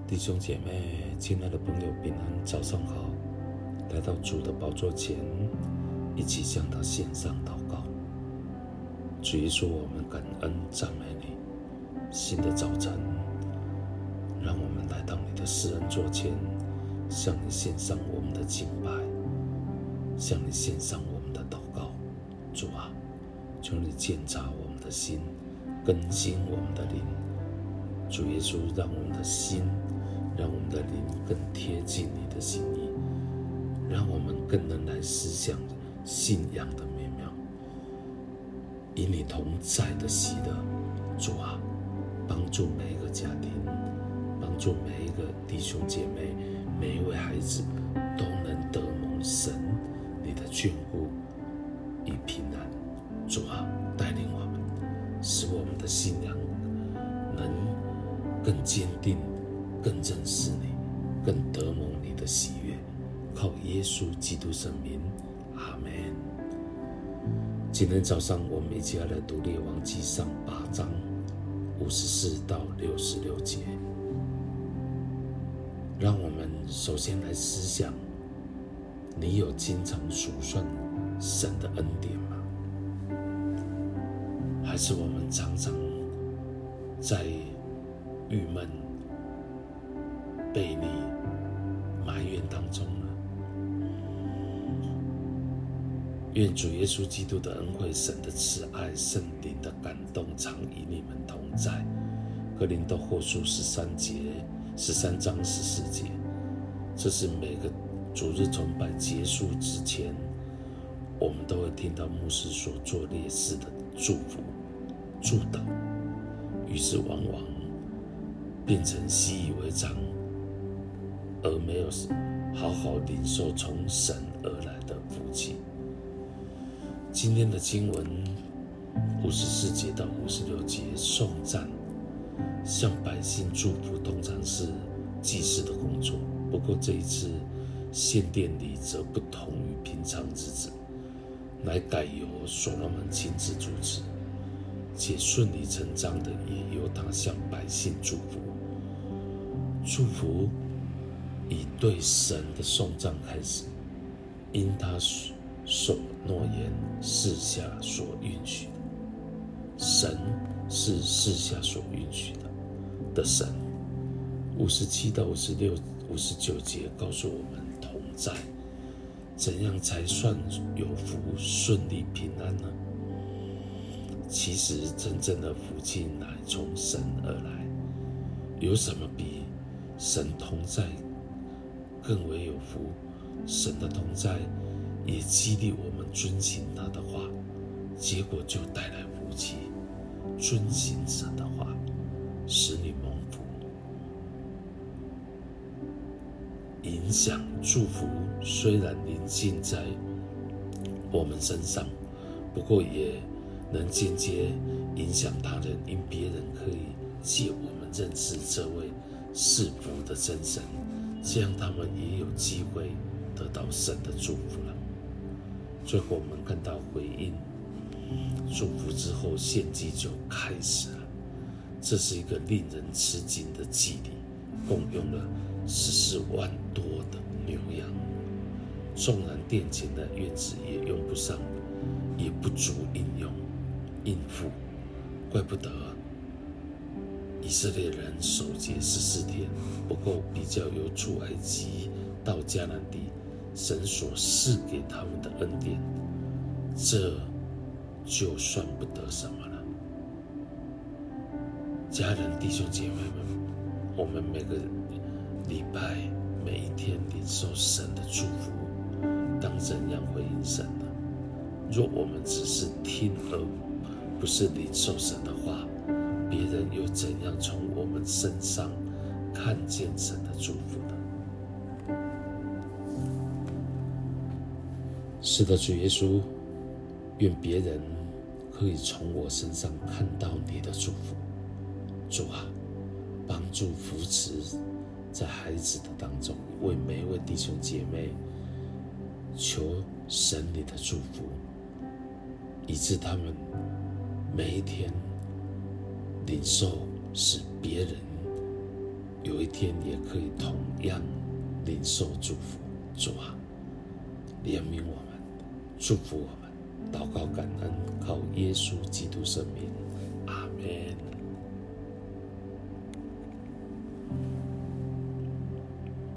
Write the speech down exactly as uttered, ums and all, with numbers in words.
弟兄姐妹，亲爱的朋友，平安，早上好！来到主的宝座前，一起向他献上祷告。主耶稣，我们感恩赞美你。新的早晨，让我们来到你的施恩座前，向你献上我们的敬拜，向你献上我们的祷告。主啊，求你鉴察我们的心，更新我们的灵。主耶稣，让我们的心，让我们的灵更贴近你的心意，让我们更能来思想信仰的美妙，以你同在的喜乐。主啊，帮助每一个家庭，帮助每一个弟兄姐妹，每一位孩子都能得蒙神你的眷顾与平安。主啊，带领我们，使我们的信仰能更坚定，更认识你，更得蒙你的喜悦。靠耶稣基督圣名，阿们。今天早上我们一起来读列王纪上八章五十四到六十六节。让我们首先来思想，你有经常数算神的恩典吗？还是我们常常在郁闷、背逆、埋怨当中呢？愿主耶稣基督的恩惠、神的慈爱、圣灵的感动常与你们同在。哥林多后书十三节、十三章十四节，这是每个主日崇拜结束之前，我们都会听到牧师所做列示的祝福、祝祷，于是往往变成习以为常，而没有好好领受从神而来的福气。今天的经文五十四节到五十六节颂赞，向百姓祝福，通常是祭司的工作。不过这一次献殿礼则不同于平常日子，乃改由所罗门亲自主持，且顺理成章的也由他向百姓祝福。祝福以对神的颂赞开始，因他所诺言世下所允许的，神是世下所允许的的神。五十七到五十六、五十九节告诉我们同在，怎样才算有福、顺利、平安呢？其实真正的福气乃从神而来，有什么比神同在更为有福？神的同在也激励我们遵行他的话，结果就带来福气。遵行神的话，使你蒙福。影响祝福虽然临近在我们身上，不过也能间接影响他人，因别人可以借我们认识这位是福的真神，这样他们也有机会得到神的祝福了。最后我们看到回应祝福之后，献祭就开始了。这是一个令人吃惊的祭礼，共用了十四万多的牛羊，纵然殿前的院子也用不上，也不足应用应付。怪不得以色列人守节十四天，不过比较有出埃及到迦南地神所赐给他们的恩典，这就算不得什么了。家人弟兄姐妹们，我们每个礼拜每一天领受神的祝福，当怎样回应神呢？若我们只是听而不是领受神的话，别人又怎样从我们身上看见神的祝福呢？是的，主耶稣，愿别人可以从我身上看到你的祝福。主啊，帮助扶持在孩子的当中，为每一位弟兄姐妹求神你的祝福，以致他们每一天领受使别人有一天也可以同样领受祝福。主啊，怜悯我们，祝福我们，祷告感恩，靠耶稣基督圣名。